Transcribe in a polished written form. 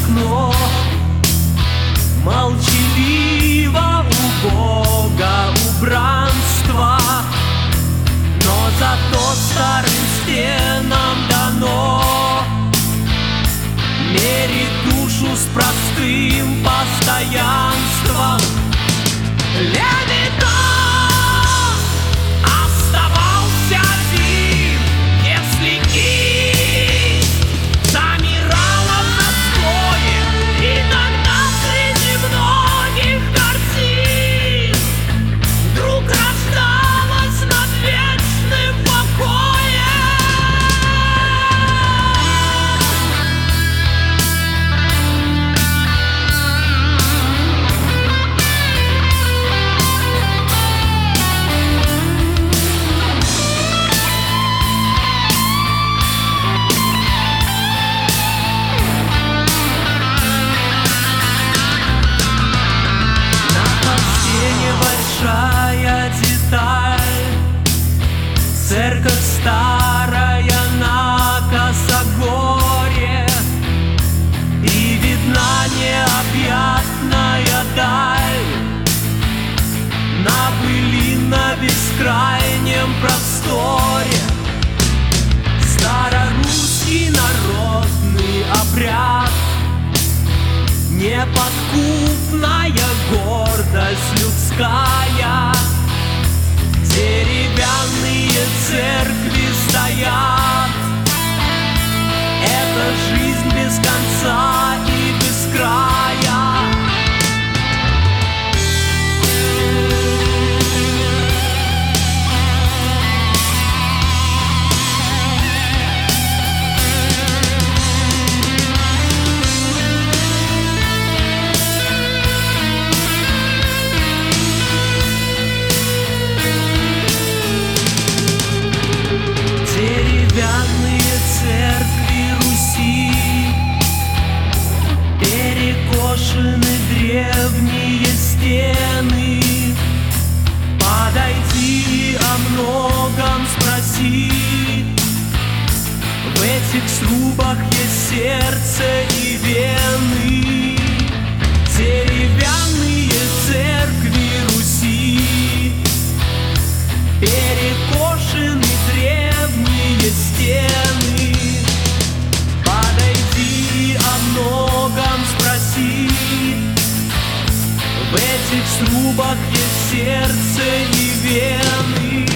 окно. Молчаливо у Бога убранство, но зато старым стенам дано мерить душу с простым постоянством. Левитан оставался один, если кисть замирала в застое. Иногда среди многих картин вдруг рождалась над вечным покоем. Большая деталь, церковь старая на косогоре, и видна необъятная даль на пылинно-бескрайнем просторе. Старорусский народный обряд, неподкупная гордость людская, деревянные церкви стоят. Это жизнь без конца и без края. Деревянные церкви Руси, перекошены древние стены. Подойди, о многом спроси. В этих срубах есть сердце и вены. Деревянные церкви Руси, перекошены древние стены. Подойди, о многом спроси. В этих срубах есть сердце и вены.